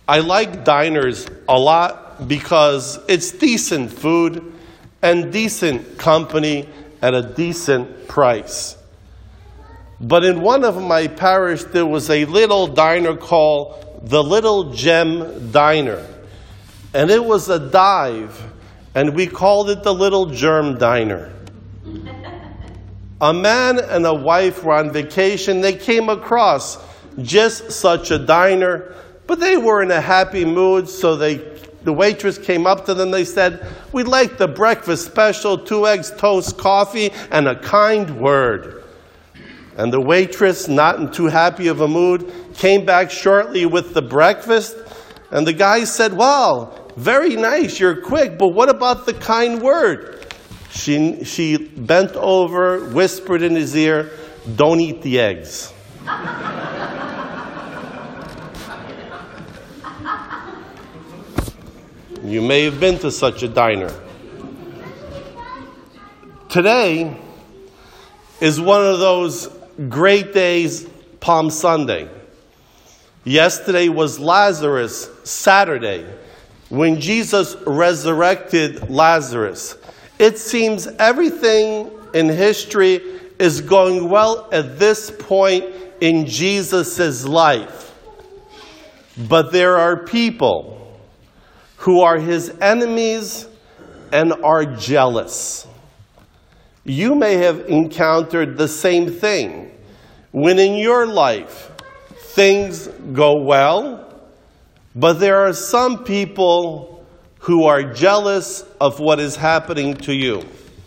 I like diners a lot because it's decent food and decent company at a decent price. But in one of my parish, there was a little diner called the Little Gem Diner. And it was a dive, and we called it the Little Germ Diner. A man and a wife were on vacation. They came across just such a diner, but they were in a happy mood, so the waitress came up to them. They said, "We'd like the breakfast special, 2 eggs, toast, coffee, and a kind word." And the waitress, not in too happy of a mood, came back shortly with the breakfast. And the guy said, "Wow, very nice, you're quick, but what about the kind word?" She bent over, whispered in his ear, "Don't eat the eggs." You may have been to such a diner. Today is one of those great days, Palm Sunday. Yesterday was Lazarus, Saturday, when Jesus resurrected Lazarus. It seems everything in history is going well at this point in Jesus' life. But there are people who are his enemies and are jealous. You may have encountered the same thing when in your life things go well, but there are some people who are jealous of what is happening to you.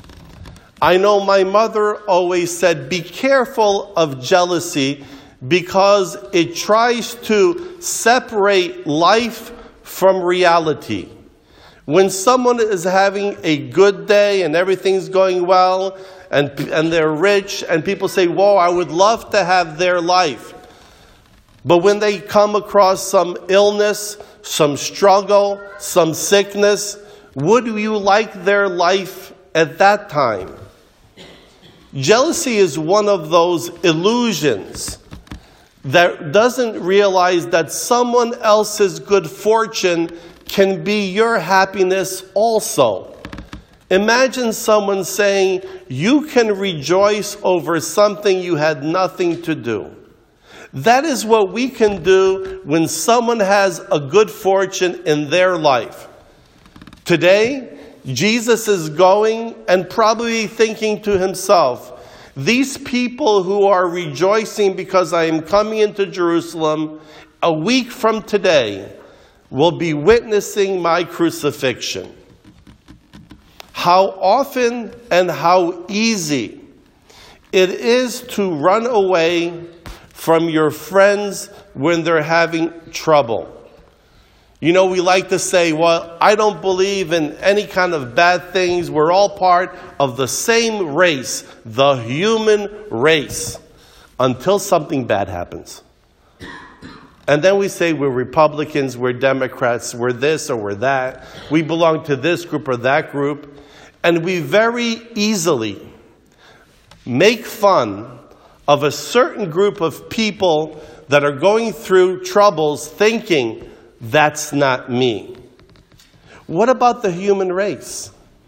I know my mother always said, be careful of jealousy because it tries to separate life from reality. When someone is having a good day and everything's going well and they're rich and people say, whoa, I would love to have their life. But when they come across some illness, some struggle, some sickness, would you like their life at that time? Jealousy is one of those illusions that doesn't realize that someone else's good fortune can be your happiness also. Imagine someone saying, you can rejoice over something you had nothing to do. That is what we can do when someone has a good fortune in their life. Today, Jesus is going and probably thinking to himself, these people who are rejoicing because I am coming into Jerusalem a week from today will be witnessing my crucifixion. How often and how easy it is to run away from your friends when they're having trouble. You know, we like to say, well, I don't believe in any kind of bad things. We're all part of the same race, the human race, until something bad happens. And then we say we're Republicans, we're Democrats, we're this or we're that. We belong to this group or that group. And we very easily make fun of a certain group of people that are going through troubles thinking, that's not me. What about the human race?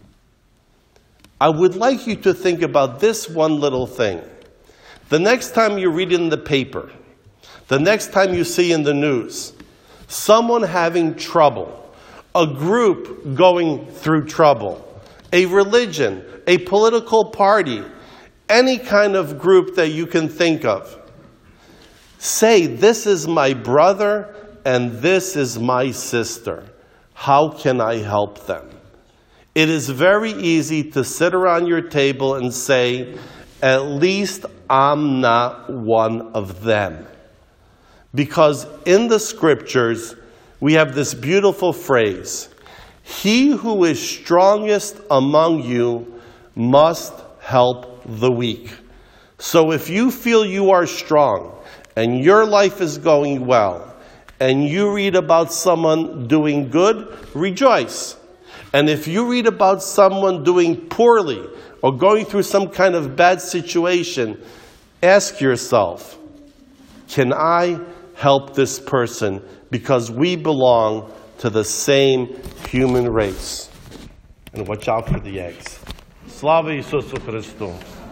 I would like you to think about this one little thing. The next time you read in the paper, the next time you see in the news, someone having trouble, a group going through trouble, a religion, a political party, any kind of group that you can think of, say, this is my brother and this is my sister. How can I help them? It is very easy to sit around your table and say, at least I'm not one of them. Because in the scriptures, we have this beautiful phrase, he who is strongest among you must help the weak. So if you feel you are strong and your life is going well and you read about someone doing good, rejoice. And if you read about someone doing poorly or going through some kind of bad situation, ask yourself, can I help this person because we belong to the same human race. And watch out for the eggs. Slava Isusu Christu.